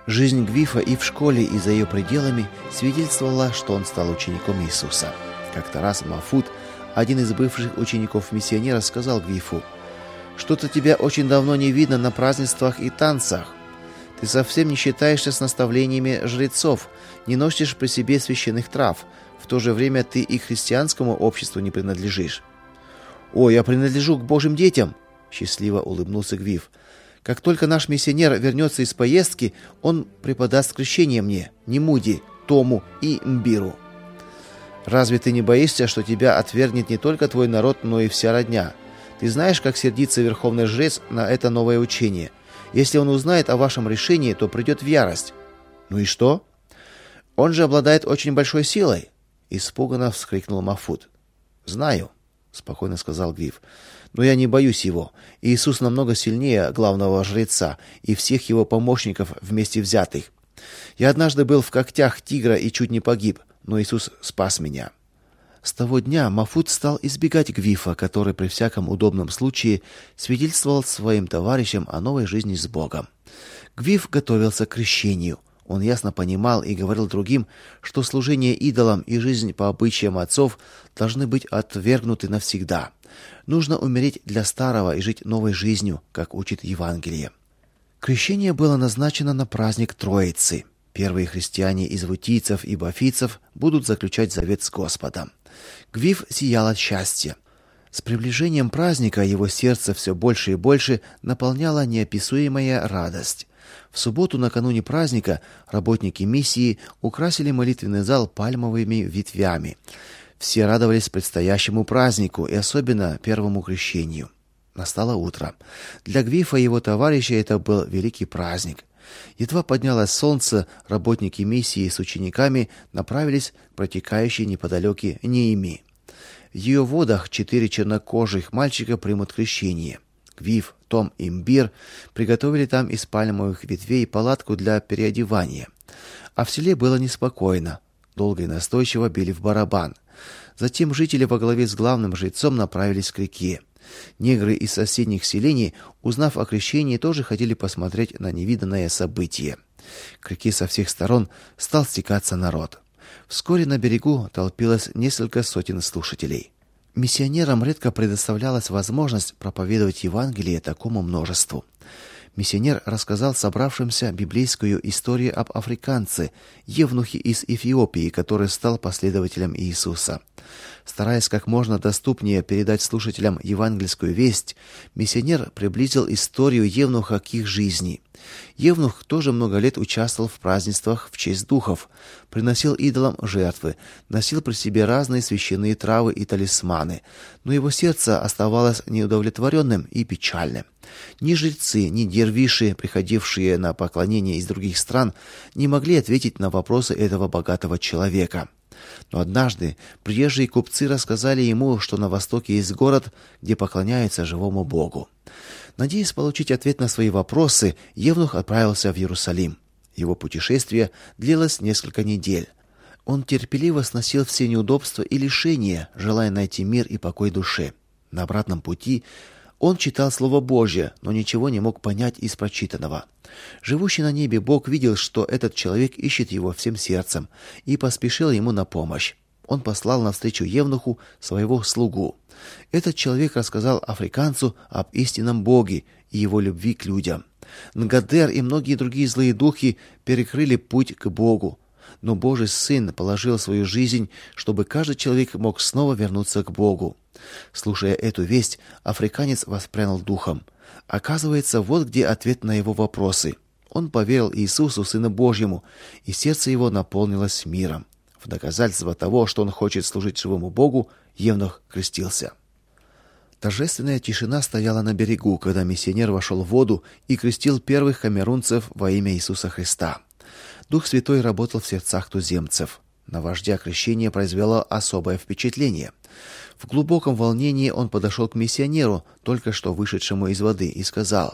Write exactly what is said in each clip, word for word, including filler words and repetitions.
Жизнь Гвифа и в школе, и за ее пределами свидетельствовала, что он стал учеником Иисуса. Как-то раз Мафут, один из бывших учеников миссионера, сказал Гвифу: «Что-то тебя очень давно не видно на празднествах и танцах. Ты совсем не считаешься с наставлениями жрецов, не носишь при себе священных трав. В то же время ты и христианскому обществу не принадлежишь». «О, я принадлежу к Божьим детям!» — счастливо улыбнулся Гвиф. «Как только наш миссионер вернется из поездки, он преподаст крещение мне, Немуди, Тому и Мбиру». «Разве ты не боишься, что тебя отвергнет не только твой народ, но и вся родня? Ты знаешь, как сердится верховный жрец на это новое учение? Если он узнает о вашем решении, то придет в ярость». «Ну и что?» «Он же обладает очень большой силой», — испуганно вскрикнул Мафут. «Знаю», — спокойно сказал Гвиф, — «но я не боюсь его. Иисус намного сильнее главного жреца и всех его помощников вместе взятых. Я однажды был в когтях тигра и чуть не погиб, но Иисус спас меня». С того дня Мафут стал избегать Гвифа, который при всяком удобном случае свидетельствовал своим товарищам о новой жизни с Богом. Гвиф готовился к крещению. Он ясно понимал и говорил другим, что служение идолам и жизнь по обычаям отцов должны быть отвергнуты навсегда. Нужно умереть для старого и жить новой жизнью, как учит Евангелие. Крещение было назначено на праздник Троицы. Первые христиане из вутийцев и бафийцев будут заключать завет с Господом. Гвиф сиял от счастья. С приближением праздника его сердце все больше и больше наполняла неописуемая радость. В субботу накануне праздника работники миссии украсили молитвенный зал пальмовыми ветвями. Все радовались предстоящему празднику и особенно первому крещению. Настало утро. Для Гвифа и его товарищей это был великий праздник. Едва поднялось солнце, работники миссии с учениками направились к протекающей неподалеку Неими. В ее водах четыре чернокожих мальчика примут крещение. Гвиф, Том и Мбир приготовили там из пальмовых ветвей палатку для переодевания. А в селе было неспокойно. Долго и настойчиво били в барабан. Затем жители во главе с главным жрецом направились к реке. Негры из соседних селений, узнав о крещении, тоже хотели посмотреть на невиданное событие. К реке со всех сторон стал стекаться народ. Вскоре на берегу толпилось несколько сотен слушателей. Миссионерам редко предоставлялась возможность проповедовать Евангелие такому множеству. Миссионер рассказал собравшимся библейскую историю об африканце, евнухе из Эфиопии, который стал последователем Иисуса. Стараясь как можно доступнее передать слушателям евангельскую весть, миссионер приблизил историю евнуха к их жизни. Евнух тоже много лет участвовал в празднествах в честь духов, приносил идолам жертвы, носил при себе разные священные травы и талисманы, но его сердце оставалось неудовлетворенным и печальным. Ни жрецы, ни дервиши, приходившие на поклонение из других стран, не могли ответить на вопросы этого богатого человека. Но однажды приезжие купцы рассказали ему, что на востоке есть город, где поклоняются живому Богу. Надеясь получить ответ на свои вопросы, евнух отправился в Иерусалим. Его путешествие длилось несколько недель. Он терпеливо сносил все неудобства и лишения, желая найти мир и покой душе. На обратном пути он читал Слово Божье, но ничего не мог понять из прочитанного. Живущий на небе Бог видел, что этот человек ищет его всем сердцем, и поспешил ему на помощь. Он послал навстречу евнуху своего слугу. Этот человек рассказал африканцу об истинном Боге и его любви к людям. Нгадер и многие другие злые духи перекрыли путь к Богу, но Божий Сын положил свою жизнь, чтобы каждый человек мог снова вернуться к Богу. Слушая эту весть, африканец воспрял духом. Оказывается, вот где ответ на его вопросы. Он поверил Иисусу, Сыну Божьему, и сердце его наполнилось миром. В доказательство того, что он хочет служить живому Богу, евнух крестился. Торжественная тишина стояла на берегу, когда миссионер вошел в воду и крестил первых камерунцев во имя Иисуса Христа. Дух Святой работал в сердцах туземцев. На вождя крещение произвело особое впечатление. В глубоком волнении он подошел к миссионеру, только что вышедшему из воды, и сказал: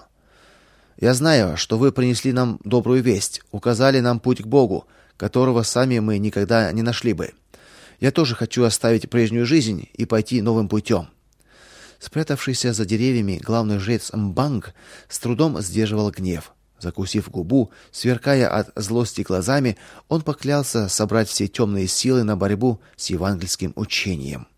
«Я знаю, что вы принесли нам добрую весть, указали нам путь к Богу, которого сами мы никогда не нашли бы. Я тоже хочу оставить прежнюю жизнь и пойти новым путем». Спрятавшийся за деревьями главный жрец Мбанг с трудом сдерживал гнев. Закусив губу, сверкая от злости глазами, он поклялся собрать все темные силы на борьбу с евангельским учением.